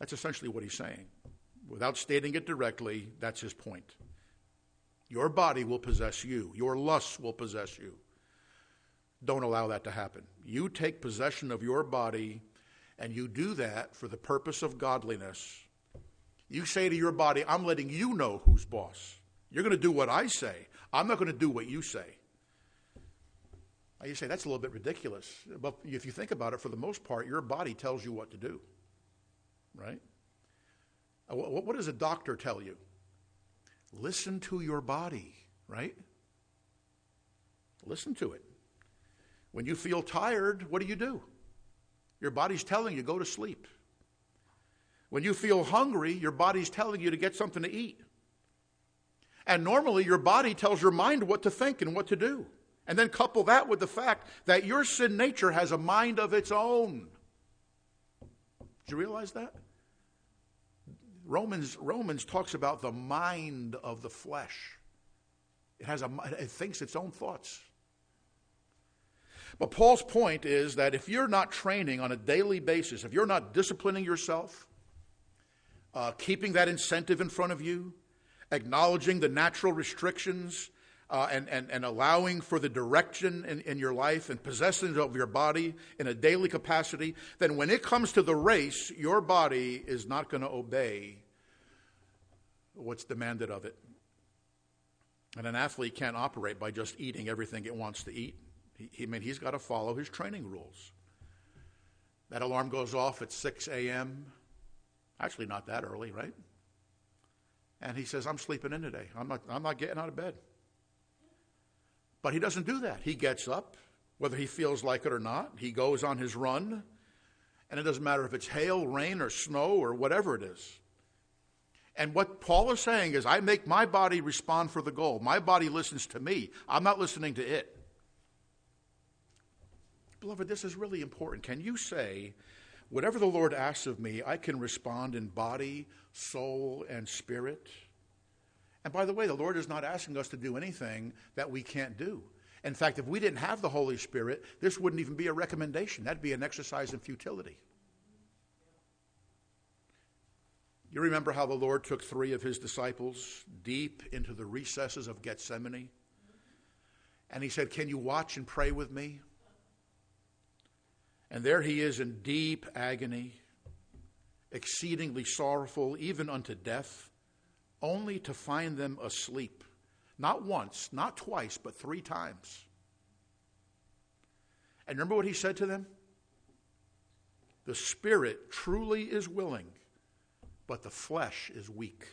That's essentially what he's saying. Without stating it directly, that's his point. Your body will possess you. Your lusts will possess you. Don't allow that to happen. You take possession of your body, and you do that for the purpose of godliness. You say to your body, I'm letting you know who's boss. You're going to do what I say. I'm not going to do what you say. Now you say, that's a little bit ridiculous. But if you think about it, for the most part, your body tells you what to do. Right? What does a doctor tell you? Listen to your body, right? Listen to it. When you feel tired, what do? Your body's telling you, go to sleep. When you feel hungry, your body's telling you to get something to eat. And normally your body tells your mind what to think and what to do. And then couple that with the fact that your sin nature has a mind of its own. Did you realize that? Romans talks about the mind of the flesh. It thinks its own thoughts. But Paul's point is that if you're not training on a daily basis, if you're not disciplining yourself, keeping that incentive in front of you, acknowledging the natural restrictions, and allowing for the direction in your life and possession of your body in a daily capacity, then when it comes to the race, your body is not going to obey what's demanded of it. And an athlete can't operate by just eating everything it wants to eat. He's got to follow his training rules. That alarm goes off at 6 a.m. Actually, not that early, right? And he says, I'm sleeping in today. I'm not getting out of bed. But he doesn't do that. He gets up, whether he feels like it or not. He goes on his run. And it doesn't matter if it's hail, rain, or snow, or whatever it is. And what Paul is saying is, I make my body respond for the goal. My body listens to me. I'm not listening to it. Beloved, this is really important. Can you say, whatever the Lord asks of me, I can respond in body, soul, and spirit? And by the way, the Lord is not asking us to do anything that we can't do. In fact, if we didn't have the Holy Spirit, this wouldn't even be a recommendation. That'd be an exercise in futility. You remember how the Lord took 3 of his disciples deep into the recesses of Gethsemane? And he said, can you watch and pray with me? And there he is in deep agony, exceedingly sorrowful, even unto death, only to find them asleep. Not once, not twice, but 3 times. And remember what he said to them? The spirit truly is willing, but the flesh is weak.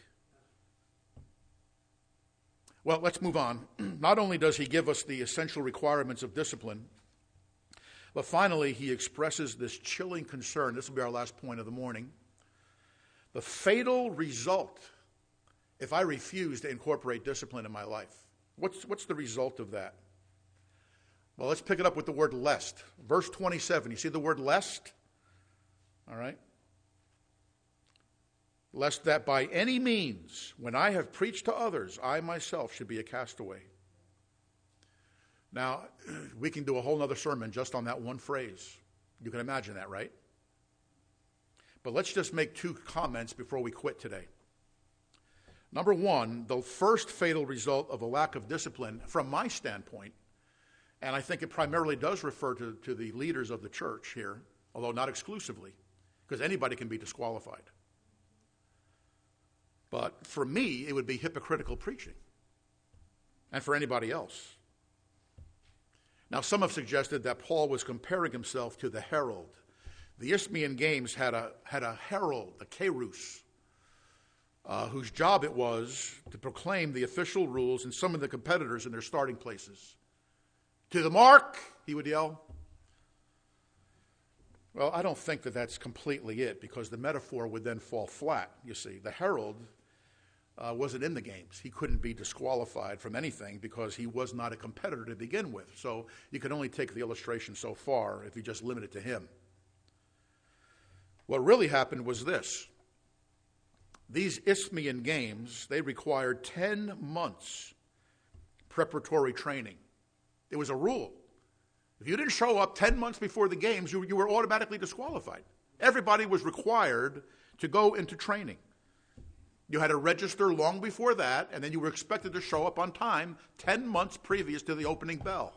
Well, let's move on. Not only does he give us the essential requirements of discipline, but finally, he expresses this chilling concern. This will be our last point of the morning. The fatal result if I refuse to incorporate discipline in my life. What's the result of that? Well, let's pick it up with the word lest. Verse 27. You see the word lest? All right. Lest that by any means, when I have preached to others, I myself should be a castaway. Now, we can do a whole other sermon just on that one phrase. You can imagine that, right? But let's just make 2 comments before we quit today. Number 1, the first fatal result of a lack of discipline, from my standpoint, and I think it primarily does refer to the leaders of the church here, although not exclusively, because anybody can be disqualified. But for me, it would be hypocritical preaching, and for anybody else. Now, some have suggested that Paul was comparing himself to the herald. The Isthmian Games had a herald, a kerus, whose job it was to proclaim the official rules and summon the competitors in their starting places. To the mark, he would yell. Well, I don't think that that's completely it, because the metaphor would then fall flat, you see. The herald wasn't in the games. He couldn't be disqualified from anything because he was not a competitor to begin with. So you could only take the illustration so far if you just limit it to him. What really happened was this. These Isthmian Games, they required 10 months preparatory training. It was a rule. If you didn't show up 10 months before the games, you were automatically disqualified. Everybody was required to go into training. You had to register long before that, and then you were expected to show up on time 10 months previous to the opening bell.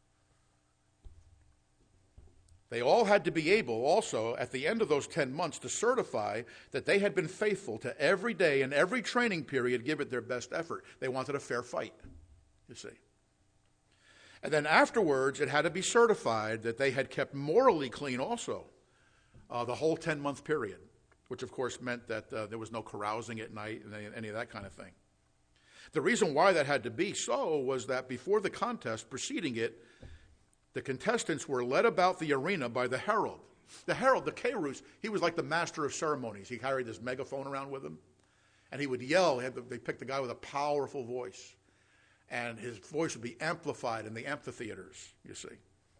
They all had to be able also, at the end of those 10 months, to certify that they had been faithful to every day and every training period, give it their best effort. They wanted a fair fight, you see. And then afterwards, it had to be certified that they had kept morally clean also the whole 10-month period, which of course meant that there was no carousing at night and any of that kind of thing. The reason why that had to be so was that before the contest, preceding it, the contestants were led about the arena by the herald. The herald, the Kerus, he was like the master of ceremonies. He carried this megaphone around with him, and he would yell. They picked a guy with a powerful voice, and his voice would be amplified in the amphitheaters, you see.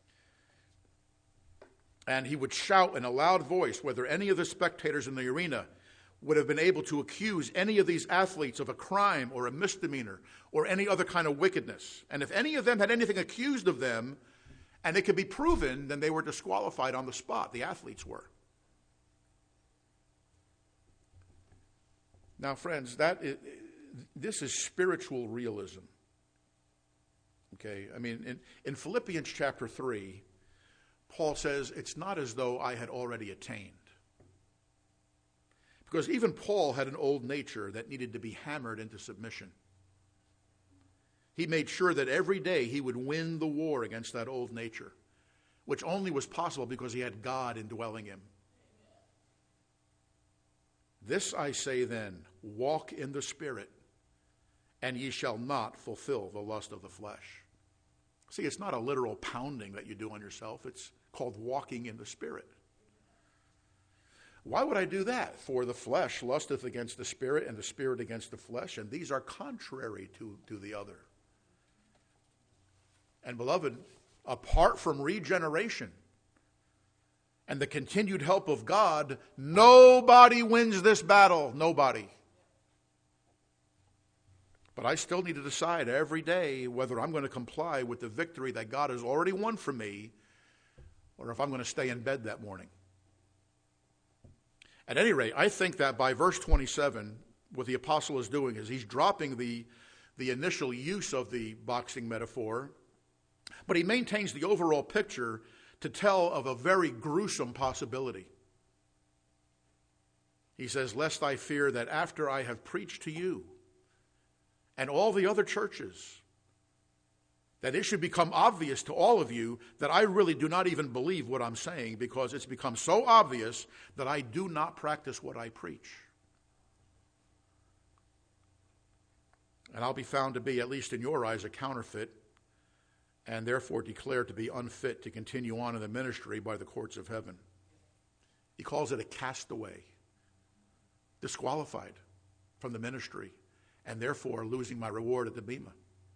And he would shout in a loud voice whether any of the spectators in the arena would have been able to accuse any of these athletes of a crime or a misdemeanor or any other kind of wickedness. And if any of them had anything accused of them, and it could be proven, then they were disqualified on the spot. The athletes were. Now, friends, this is spiritual realism. Okay, I mean, in Philippians chapter 3, Paul says, it's not as though I had already attained. Because even Paul had an old nature that needed to be hammered into submission. He made sure that every day he would win the war against that old nature, which only was possible because he had God indwelling him. This I say then, walk in the Spirit, and ye shall not fulfill the lust of the flesh. See, it's not a literal pounding that you do on yourself. It's called walking in the Spirit. Why would I do that? For the flesh lusteth against the Spirit, and the Spirit against the flesh, and these are contrary to the other. And beloved, apart from regeneration and the continued help of God, nobody wins this battle. Nobody. But I still need to decide every day whether I'm going to comply with the victory that God has already won for me, or if I'm going to stay in bed that morning. At any rate, I think that by verse 27, what the apostle is doing is he's dropping the initial use of the boxing metaphor, but he maintains the overall picture to tell of a very gruesome possibility. He says, lest I fear that after I have preached to you and all the other churches, that it should become obvious to all of you that I really do not even believe what I'm saying, because it's become so obvious that I do not practice what I preach. And I'll be found to be, at least in your eyes, a counterfeit, and therefore declared to be unfit to continue on in the ministry by the courts of heaven. He calls it a castaway, disqualified from the ministry, and therefore losing my reward at the bema.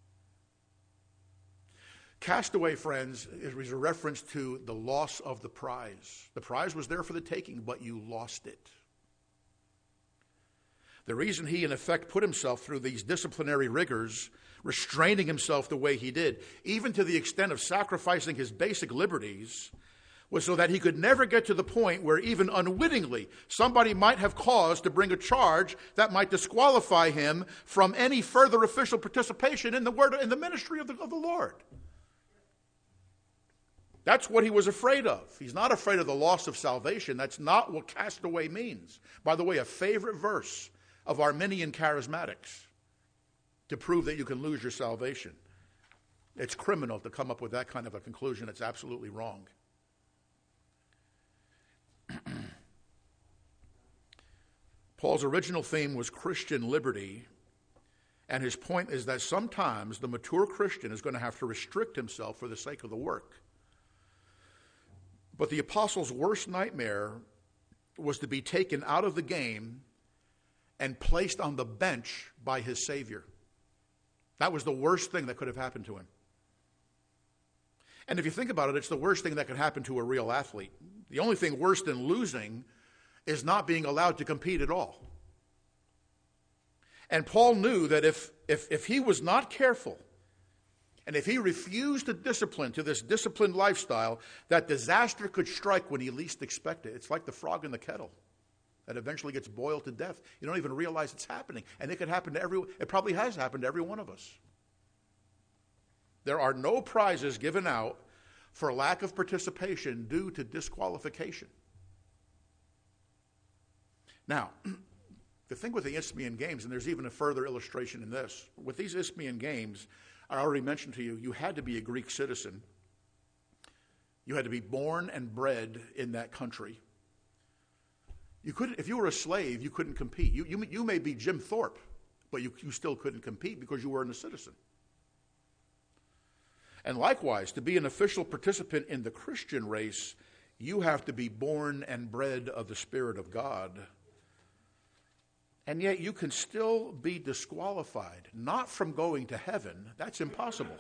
Castaway, friends, is a reference to the loss of the prize. The prize was there for the taking, but you lost it. The reason he, in effect, put himself through these disciplinary rigors, restraining himself the way he did, even to the extent of sacrificing his basic liberties, was so that he could never get to the point where even unwittingly somebody might have cause to bring a charge that might disqualify him from any further official participation in the ministry of the Lord. That's what he was afraid of. He's not afraid of the loss of salvation. That's not what castaway means. By the way, a favorite verse of Arminian charismatics to prove that you can lose your salvation. It's criminal to come up with that kind of a conclusion. It's absolutely wrong. Paul's original theme was Christian liberty, and his point is that sometimes the mature Christian is going to have to restrict himself for the sake of the work. But the apostle's worst nightmare was to be taken out of the game and placed on the bench by his Savior. That was the worst thing that could have happened to him. And if you think about it, it's the worst thing that could happen to a real athlete. The only thing worse than losing is not being allowed to compete at all. And Paul knew that if he was not careful, and if he refused to discipline to this disciplined lifestyle, that disaster could strike when he least expected it. It's like the frog in the kettle. that eventually gets boiled to death. You don't even realize it's happening. And it could happen to everyone. It probably has happened to every one of us. There are no prizes given out for lack of participation due to disqualification. Now, the thing with the Isthmian Games, and there's even a further illustration in this, with these Isthmian Games, I already mentioned to you, you had to be a Greek citizen. You had to be born and bred in that country. You couldn't, if you were a slave, you couldn't compete. You may be Jim Thorpe, but you still couldn't compete because you weren't a citizen. And likewise, to be an official participant in the Christian race, you have to be born and bred of the Spirit of God. And yet you can still be disqualified, not from going to heaven. That's impossible.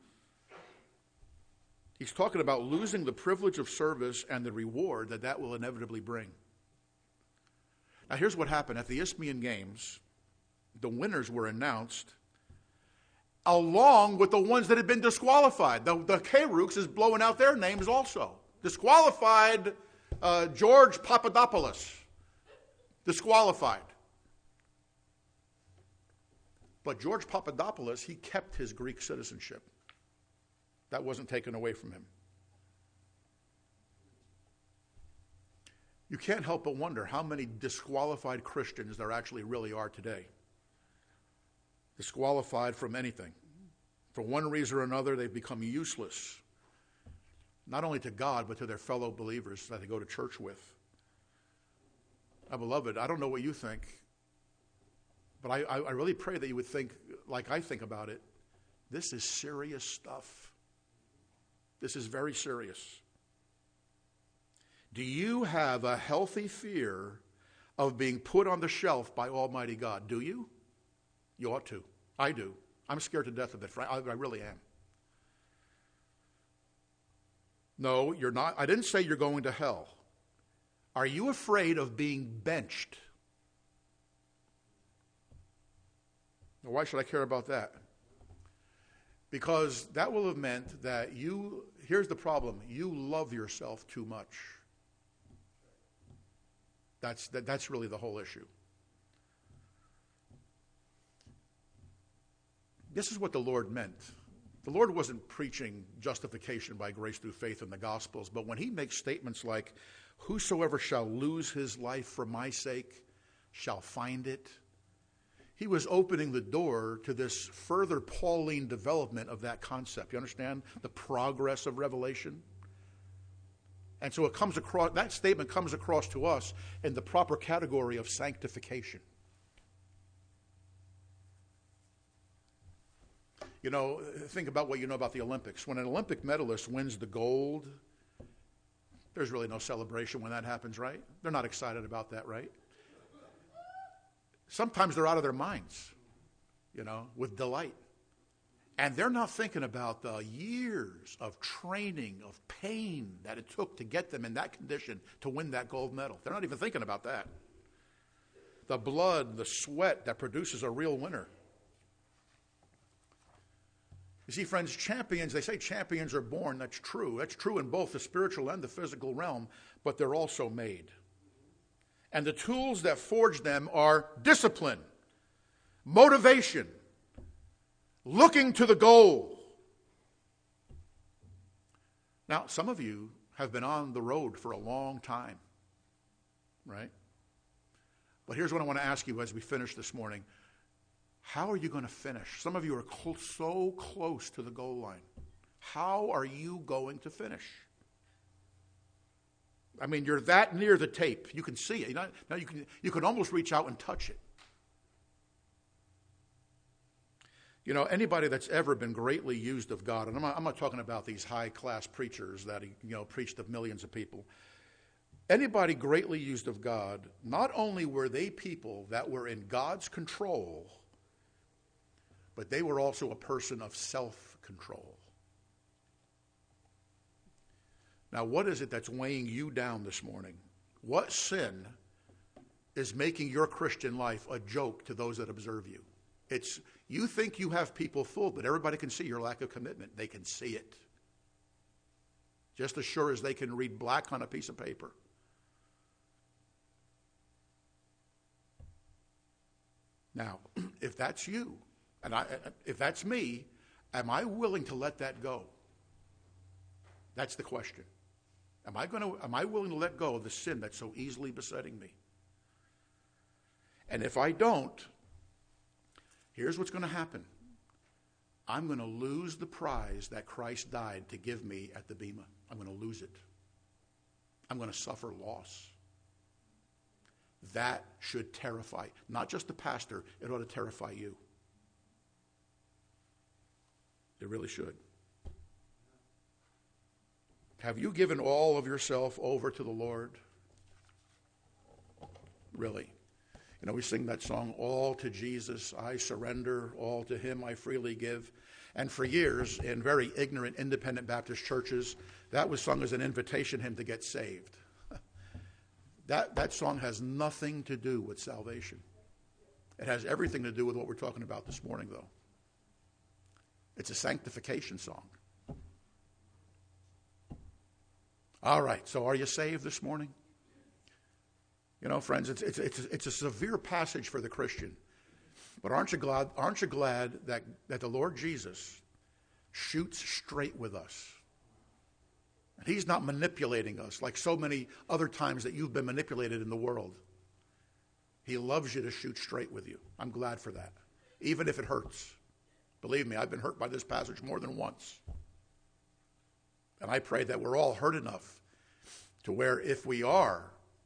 He's talking about losing the privilege of service and the reward that will inevitably bring. Now here's what happened. At the Isthmian Games, the winners were announced along with the ones that had been disqualified. The Kayruks is blowing out their names also. Disqualified George Papadopoulos. Disqualified. But George Papadopoulos, he kept his Greek citizenship. That wasn't taken away from him. You can't help but wonder how many disqualified Christians there actually really are today. Disqualified from anything. For one reason or another, they've become useless. Not only to God, but to their fellow believers that they go to church with. Now, beloved, I don't know what you think, but I really pray that you would think like I think about it. This is serious stuff. This is very serious. Do you have a healthy fear of being put on the shelf by Almighty God? Do you? You ought to. I do. I'm scared to death of it. I really am. No, you're not. I didn't say you're going to hell. Are you afraid of being benched? Now, why should I care about that? Because that will have meant that here's the problem, you love yourself too much. That's really the whole issue. This is what the Lord meant. The Lord wasn't preaching justification by grace through faith in the Gospels, but when he makes statements like, whosoever shall lose his life for my sake shall find it, he was opening the door to this further Pauline development of that concept. You understand the progress of revelation? And so that statement comes across to us in the proper category of sanctification. You know, think about what you know about the Olympics. When an Olympic medalist wins the gold, there's really no celebration when that happens, right? They're not excited about that, right? Sometimes they're out of their minds, with delight. And they're not thinking about the years of training, of pain that it took to get them in that condition to win that gold medal. They're not even thinking about that. The blood, the sweat that produces a real winner. You see, friends, they say champions are born. That's true. That's true in both the spiritual and the physical realm, but they're also made. And the tools that forge them are discipline, motivation, looking to the goal. Now, some of you have been on the road for a long time, right? But here's what I want to ask you as we finish this morning. How are you going to finish? Some of you are so close to the goal line. How are you going to finish? I mean, you're that near the tape. You can see it. Now you can almost reach out and touch it. Anybody that's ever been greatly used of God, and I'm not talking about these high-class preachers that preached to millions of people. Anybody greatly used of God, not only were they people that were in God's control, but they were also a person of self-control. Now, what is it that's weighing you down this morning? What sin is making your Christian life a joke to those that observe you? You think you have people fooled, but everybody can see your lack of commitment. They can see it. Just as sure as they can read black on a piece of paper. Now, if that's you, and if that's me, am I willing to let that go? That's the question. Am I willing to let go of the sin that's so easily besetting me? And if I don't, here's what's going to happen. I'm going to lose the prize that Christ died to give me at the Bema. I'm going to lose it. I'm going to suffer loss. That should terrify, not just the pastor, it ought to terrify you. It really should. Have you given all of yourself over to the Lord? Really? You know, we sing that song, all to Jesus I surrender, all to him I freely give. And for years, in very ignorant independent Baptist churches, that was sung as an invitation hymn to get saved. That song has nothing to do with salvation. It has everything to do with what we're talking about this morning, though. It's a sanctification song. All right, so are you saved this morning? You know, friends, it's a severe passage for the Christian. But aren't you glad that the Lord Jesus shoots straight with us? And he's not manipulating us like so many other times that you've been manipulated in the world. He loves you to shoot straight with you. I'm glad for that, even if it hurts. Believe me, I've been hurt by this passage more than once. And I pray that we're all hurt enough to where if we are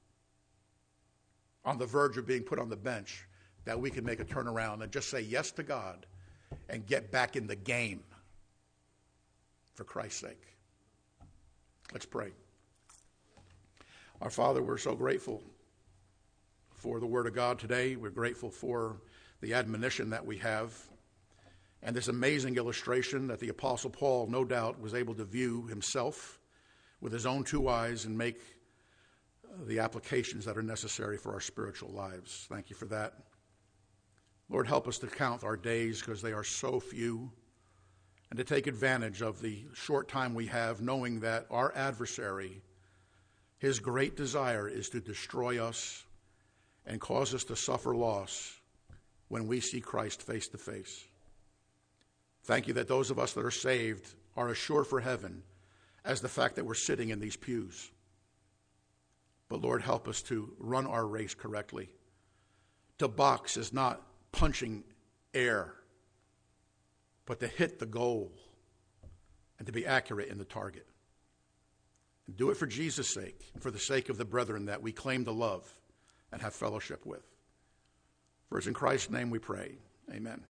on the verge of being put on the bench, that we can make a turnaround and just say yes to God and get back in the game for Christ's sake. Let's pray. Our Father, we're so grateful for the Word of God today. We're grateful for the admonition that we have and this amazing illustration that the Apostle Paul, no doubt, was able to view himself with his own two eyes and make the applications that are necessary for our spiritual lives. Thank you for that. Lord, help us to count our days because they are so few, and to take advantage of the short time we have, knowing that our adversary, his great desire is to destroy us and cause us to suffer loss when we see Christ face to face. Thank you that those of us that are saved are as sure for heaven as the fact that we're sitting in these pews. But Lord, help us to run our race correctly. To box is not punching air, but to hit the goal and to be accurate in the target. And do it for Jesus' sake and for the sake of the brethren that we claim to love and have fellowship with. For it's in Christ's name we pray. Amen.